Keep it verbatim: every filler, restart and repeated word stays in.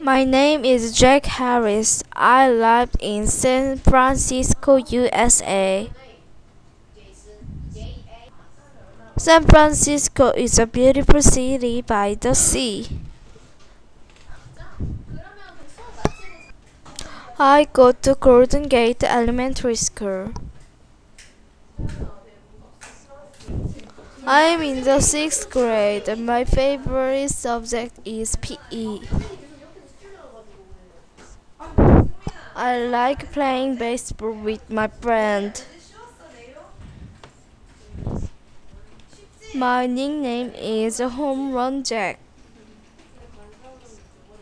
My name is Jack Harris. I live in San Francisco, U S A. San Francisco is a beautiful city by the sea. I go to Golden Gate Elementary School. I am in the sixth grade. My favorite subject is P E. I like playing baseball with my friend. My nickname is Home Run Jack.